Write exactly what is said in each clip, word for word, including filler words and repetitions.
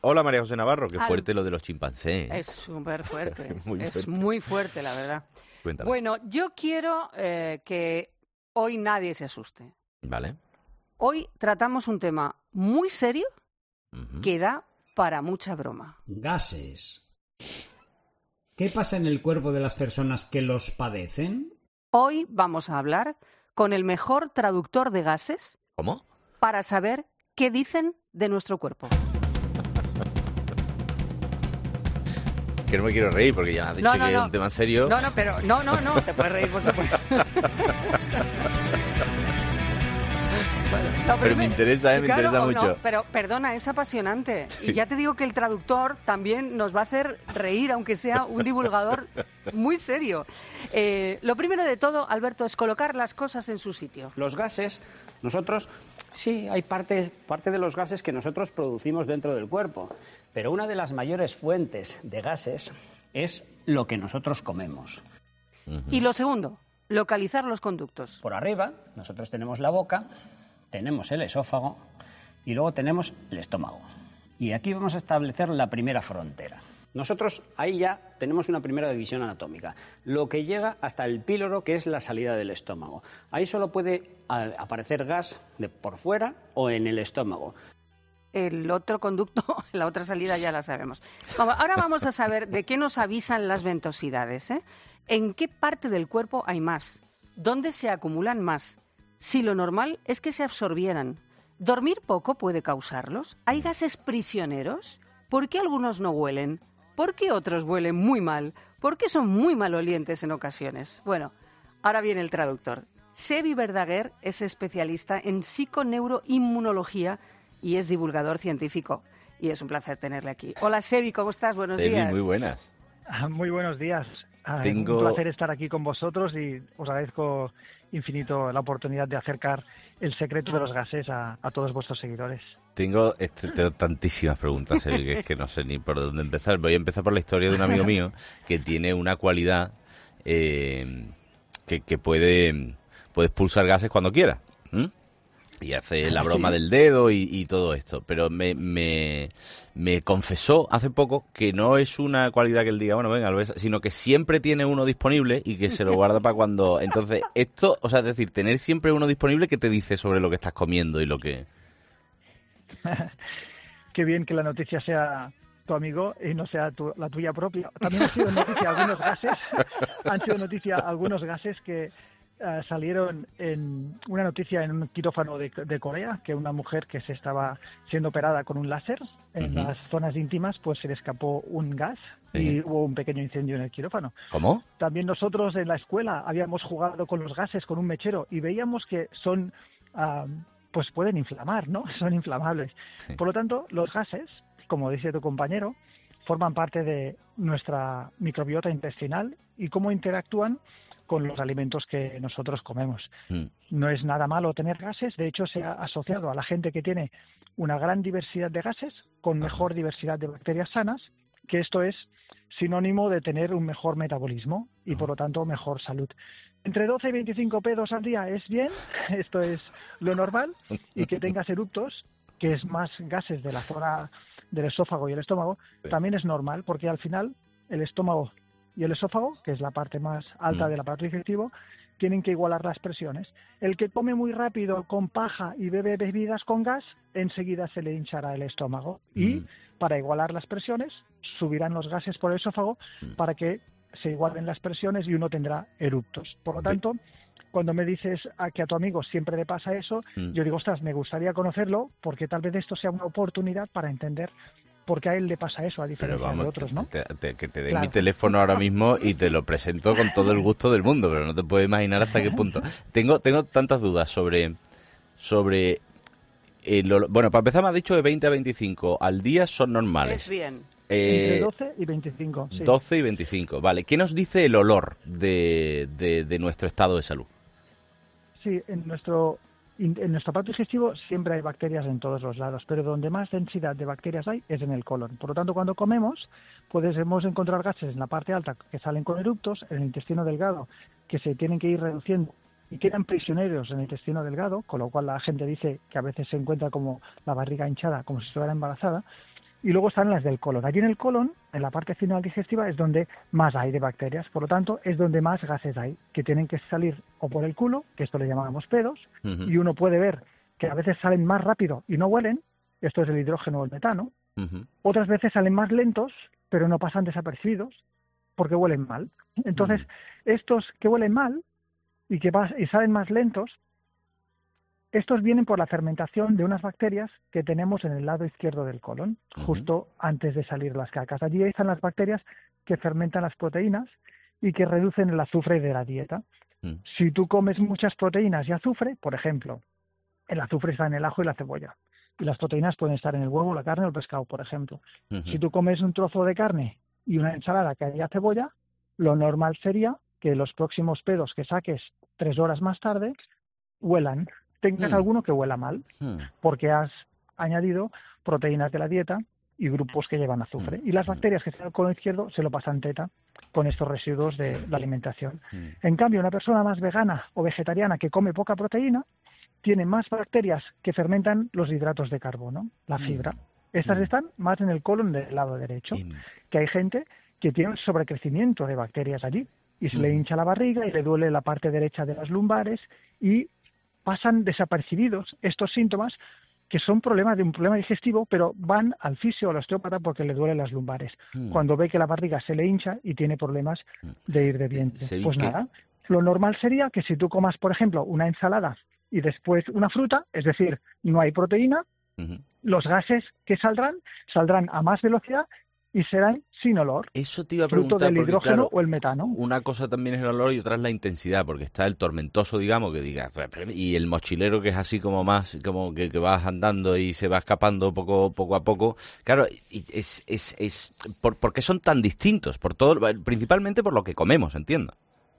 Hola María José Navarro, qué Al... fuerte lo de los chimpancés. Es súper fuerte, muy fuerte, es muy fuerte, la verdad. Cuéntame. Bueno, yo quiero eh, que hoy nadie se asuste. Vale. Hoy tratamos un tema muy serio Uh-huh. que da para mucha broma. Gases. ¿Qué pasa en el cuerpo de las personas que los padecen? Hoy vamos a hablar con el mejor traductor de gases. ¿Cómo? Para saber qué dicen de nuestro cuerpo. Que no me quiero reír porque ya me has dicho no, no, que no. es un tema serio. No, no, pero no, no, no, te puedes reír, por supuesto. Bueno, no, pero me interesa, ¿eh? Me claro, interesa o mucho. No, pero perdona, es apasionante. Sí. Y ya te digo que el traductor también nos va a hacer reír, aunque sea un divulgador muy serio. Eh, lo primero de todo, Alberto, es colocar las cosas en su sitio. Los gases, nosotros, sí, hay parte, parte de los gases que nosotros producimos dentro del cuerpo, pero una de las mayores fuentes de gases es lo que nosotros comemos. Uh-huh. Y lo segundo, localizar los conductos. Por arriba, nosotros tenemos la boca, tenemos el esófago y luego tenemos el estómago. Y aquí vamos a establecer la primera frontera. Nosotros ahí ya tenemos una primera división anatómica, lo que llega hasta el píloro, que es la salida del estómago. Ahí solo puede aparecer gas de por fuera o en el estómago. El otro conducto, la otra salida ya la sabemos. Ahora vamos a saber de qué nos avisan las ventosidades, ¿eh? ¿En qué parte del cuerpo hay más? ¿Dónde se acumulan más? Si lo normal es que se absorbieran. ¿Dormir poco puede causarlos? ¿Hay gases prisioneros? ¿Por qué algunos no huelen? ¿Por qué otros huelen muy mal? ¿Por qué son muy malolientes en ocasiones? Bueno, ahora viene el traductor. Sebi Verdaguer es especialista en psiconeuroinmunología y es divulgador científico. Y es un placer tenerle aquí. Hola Sebi, ¿cómo estás? Buenos Sebi, días. muy buenas. Muy buenos días. Tengo... Un placer estar aquí con vosotros y os agradezco infinito la oportunidad de acercar el secreto de los gases a, a todos vuestros seguidores. Tengo, este, tengo tantísimas preguntas, Sebi, que es que no sé ni por dónde empezar. Voy a empezar por la historia de un amigo mío que tiene una cualidad eh, que, que puede, puede expulsar gases cuando quiera. ¿Mm? Y hace la broma del dedo y, y todo esto. Pero me, me, me confesó hace poco que no es una cualidad que él diga, bueno, venga, lo ves, sino que siempre tiene uno disponible y que se lo guarda para cuando... Entonces, esto, o sea, es decir, tener siempre uno disponible que te dice sobre lo que estás comiendo y lo que... Qué bien que la noticia sea tu amigo y no sea tu, la tuya propia. También han sido noticia algunos gases, han sido noticia algunos gases que... Uh, salieron en una noticia en un quirófano de, de Corea, que una mujer que se estaba siendo operada con un láser en uh-huh. las zonas íntimas, pues se le escapó un gas sí. y hubo un pequeño incendio en el quirófano. ¿Cómo? También nosotros en la escuela habíamos jugado con los gases, con un mechero, y veíamos que son, uh, pues pueden inflamar, ¿no? Son inflamables. Sí. Por lo tanto, los gases, como dice tu compañero, forman parte de nuestra microbiota intestinal y cómo interactúan con los alimentos que nosotros comemos. Mm. No es nada malo tener gases, de hecho se ha asociado a la gente que tiene una gran diversidad de gases con mejor diversidad de bacterias sanas, que esto es sinónimo de tener un mejor metabolismo y por lo tanto mejor salud. Entre doce y veinticinco pedos al día es bien, esto es lo normal, y que tengas eructos, que es más gases de la zona del esófago y el estómago, también es normal, porque al final el estómago y el esófago, que es la parte más alta del aparato digestivo, tienen que igualar las presiones. El que come muy rápido con paja y bebe bebidas con gas, enseguida se le hinchará el estómago. Mm. Y para igualar las presiones, subirán los gases por el esófago mm. para que se igualen las presiones y uno tendrá eructos. Por lo tanto, cuando me dices a que a tu amigo siempre le pasa eso, mm. yo digo, ostras, me gustaría conocerlo porque tal vez esto sea una oportunidad para entender porque a él le pasa eso, a diferencia pero vamos, de otros, ¿no? Te, te, que te dé claro. mi teléfono ahora mismo y te lo presento con todo el gusto del mundo, pero no te puedes imaginar hasta qué punto. Tengo tengo tantas dudas sobre... sobre eh, lo, bueno, para empezar me has dicho de veinte a veinticinco al día son normales. Es bien. Eh, Entre doce y veinticinco. Sí. doce y veinticinco, vale. ¿Qué nos dice el olor de, de, de nuestro estado de salud? Sí, en nuestro... En nuestro aparato digestivo siempre hay bacterias en todos los lados, pero donde más densidad de bacterias hay es en el colon. Por lo tanto, cuando comemos, podemos encontrar gases en la parte alta que salen con eructos, en el intestino delgado, que se tienen que ir reduciendo y quedan prisioneros en el intestino delgado, con lo cual la gente dice que a veces se encuentra como la barriga hinchada, como si estuviera embarazada, y luego están las del colon. Allí en el colon, en la parte final digestiva, es donde más hay de bacterias, por lo tanto, es donde más gases hay, que tienen que salir o por el culo, que esto le llamamos pedos, uh-huh. y uno puede ver que a veces salen más rápido y no huelen, esto es el hidrógeno o el metano, uh-huh. otras veces salen más lentos, pero no pasan desapercibidos, porque huelen mal. Entonces, uh-huh. estos que huelen mal y que pas- y salen más lentos, estos vienen por la fermentación de unas bacterias que tenemos en el lado izquierdo del colon, uh-huh. justo antes de salir las cacas. Allí están las bacterias que fermentan las proteínas y que reducen el azufre de la dieta. Uh-huh. Si tú comes muchas proteínas y azufre, por ejemplo, el azufre está en el ajo y la cebolla, y las proteínas pueden estar en el huevo, la carne o el pescado, por ejemplo. Uh-huh. Si tú comes un trozo de carne y una ensalada que haya cebolla, lo normal sería que los próximos pedos que saques tres horas más tarde huelan. Tengas mm. alguno que huela mal, mm. porque has añadido proteínas de la dieta y grupos que llevan azufre. Mm. Y las bacterias que están en el colon izquierdo se lo pasan teta con estos residuos de la alimentación. Mm. En cambio, una persona más vegana o vegetariana que come poca proteína tiene más bacterias que fermentan los hidratos de carbono, la fibra. Mm. Estas mm. están más en el colon del lado derecho, mm. que hay gente que tiene un sobrecrecimiento de bacterias allí y se mm. le hincha la barriga y le duele la parte derecha de las lumbares y pasan desapercibidos estos síntomas que son problemas de un problema digestivo, pero van al fisio o al osteópata porque le duelen las lumbares, mm. cuando ve que la barriga se le hincha y tiene problemas de ir de vientre. Pues que... nada, lo normal sería que si tú comas, por ejemplo, una ensalada y después una fruta, es decir, no hay proteína, uh-huh. los gases que saldrán, saldrán a más velocidad y serán sin olor. Eso te iba a fruto preguntar, del porque, hidrógeno claro, o el metano. Una cosa también es el olor y otra es la intensidad, porque está el tormentoso, digamos, que diga, y el mochilero que es así como más, como que, que vas andando y se va escapando poco poco a poco. Claro, es es es ¿por, ¿por qué son tan distintos? Por todo, principalmente por lo que comemos, entiendo.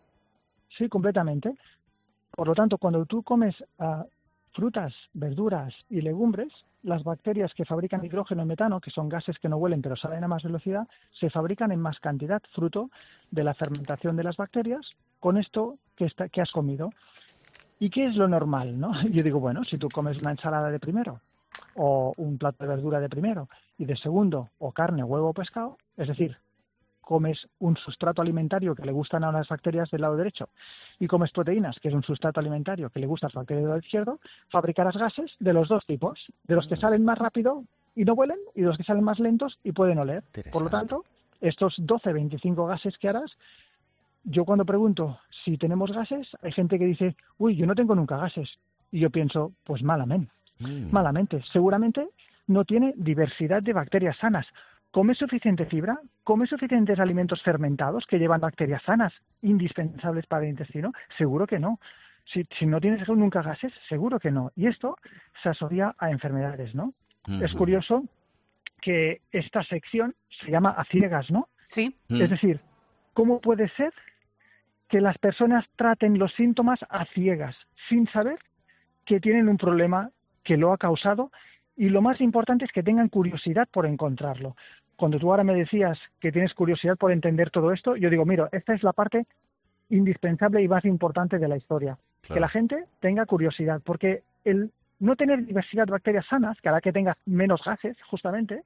Sí, completamente. Por lo tanto, cuando tú comes uh, frutas, verduras y legumbres, las bacterias que fabrican hidrógeno y metano, que son gases que no huelen pero salen a más velocidad, se fabrican en más cantidad, fruto de la fermentación de las bacterias, con esto que, está, que has comido. ¿Y qué es lo normal, no? Yo digo, bueno, si tú comes una ensalada de primero, o un plato de verdura de primero, y de segundo, o carne, huevo o pescado, es decir, comes un sustrato alimentario que le gustan a las bacterias del lado derecho y comes proteínas, que es un sustrato alimentario que le gustan a las bacterias del lado izquierdo, fabricarás gases de los dos tipos, de los que salen más rápido y no huelen y de los que salen más lentos y pueden oler. Por lo tanto, estos doce, veinticinco gases que harás, yo cuando pregunto si tenemos gases, hay gente que dice, uy, yo no tengo nunca gases. Y yo pienso, pues malamente, mm. malamente. Seguramente no tiene diversidad de bacterias sanas. ¿Come suficiente fibra? ¿Come suficientes alimentos fermentados que llevan bacterias sanas, indispensables para el intestino? Seguro que no. Si, si no tienes nunca gases, seguro que no. Y esto se asocia a enfermedades, ¿no? Uh-huh. Es curioso que esta sección se llama a ciegas, ¿no? Sí. Uh-huh. Es decir, ¿cómo puede ser que las personas traten los síntomas a ciegas, sin saber que tienen un problema que lo ha causado? Y lo más importante es que tengan curiosidad por encontrarlo. Cuando tú ahora me decías que tienes curiosidad por entender todo esto, yo digo, mira, esta es la parte indispensable y más importante de la historia. Claro. Que la gente tenga curiosidad, porque el no tener diversidad de bacterias sanas, que hará que tengas menos gases, justamente,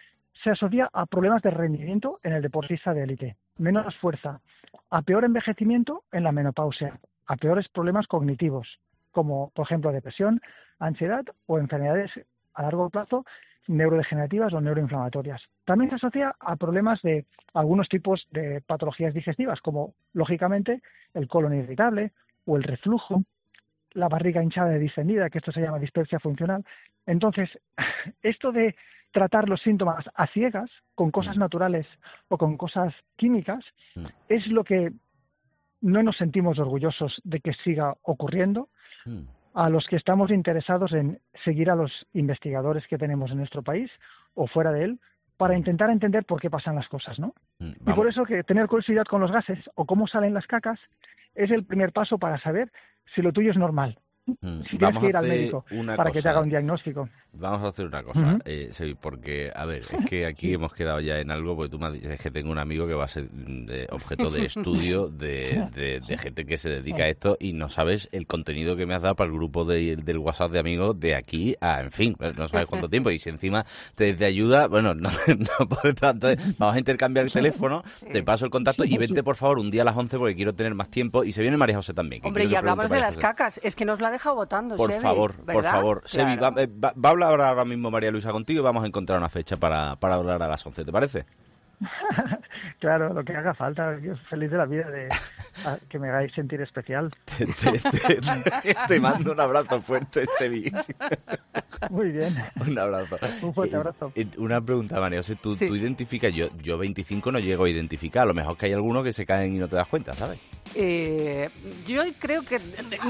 se asocia a problemas de rendimiento en el deportista de élite, menos fuerza, a peor envejecimiento en la menopausia, a peores problemas cognitivos, como, por ejemplo, depresión, ansiedad o enfermedades a largo plazo, neurodegenerativas o neuroinflamatorias. También se asocia a problemas de algunos tipos de patologías digestivas, como, lógicamente, el colon irritable o el reflujo, la barriga hinchada y distendida, que esto se llama dispepsia funcional. Entonces, esto de tratar los síntomas a ciegas, con cosas naturales o con cosas químicas, es lo que no nos sentimos orgullosos de que siga ocurriendo. A los que estamos interesados en seguir a los investigadores que tenemos en nuestro país o fuera de él para intentar entender por qué pasan las cosas, ¿no? Vamos. Y por eso que tener curiosidad con los gases o cómo salen las cacas es el primer paso para saber si lo tuyo es normal. Mm. Si tienes Vamos que ir a al hacer médico una para cosa. que te haga un diagnóstico. vamos a hacer una cosa, uh-huh. eh, sí, porque, a ver, es que aquí hemos quedado ya en algo, porque tú me dices que tengo un amigo que va a ser de objeto de estudio de, de, de gente que se dedica a esto y no sabes el contenido que me has dado para el grupo de, del WhatsApp de amigos de aquí a, en fin, no sabes cuánto tiempo. Y si encima te, te ayuda, bueno, no, no puedo tanto, vamos a intercambiar el teléfono, te paso el contacto y vente por favor un día a las once porque quiero tener más tiempo. Y se viene María José también. Hombre, y hablamos de las José. cacas, es que nos la ha dejado votando, Por Sebi, favor, ¿verdad? por favor. Claro. Sebi, va, va, va a hablar ahora mismo María Luisa contigo y vamos a encontrar una fecha para, para hablar a las once, ¿te parece? Claro, lo que haga falta. Yo feliz de la vida de a, que me hagáis sentir especial. Te, te, te, te mando un abrazo fuerte, Sebi. Muy bien. Un abrazo. Un fuerte abrazo. Eh, una pregunta, María José, ¿tú, sí. tú identificas? Yo, yo veinticinco no llego a identificar. A lo mejor que hay algunos que se caen y no te das cuenta, ¿sabes? Eh, yo creo que...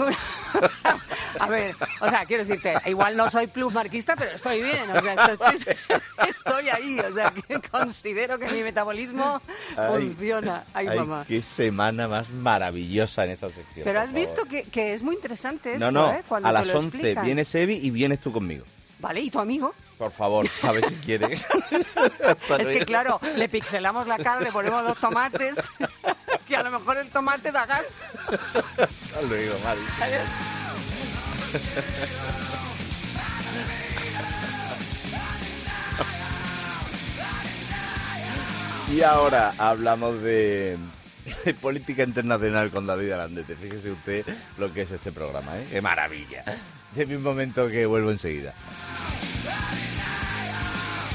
A ver, o sea, quiero decirte, igual no soy plusmarquista, pero estoy bien, o sea, estoy, estoy ahí, o sea, que considero que mi metabolismo ay, funciona. Ay, ay, mamá. Qué semana más maravillosa en esta sección. Pero has visto que, que es muy interesante esto, no, no, ¿eh? Cuando a te las lo once explican. viene Sebi y vienes tú conmigo. Vale, ¿y tu amigo? Por favor, a ver si quieres. Es que claro, le pixelamos la cara, le ponemos dos tomates, que a lo mejor el tomate da gas. Hasta luego, Mari. Adiós. Y ahora hablamos de, de política internacional con David Arandete. Fíjese usted lo que es este programa, ¿eh? ¡Qué maravilla! De mi momento que vuelvo enseguida.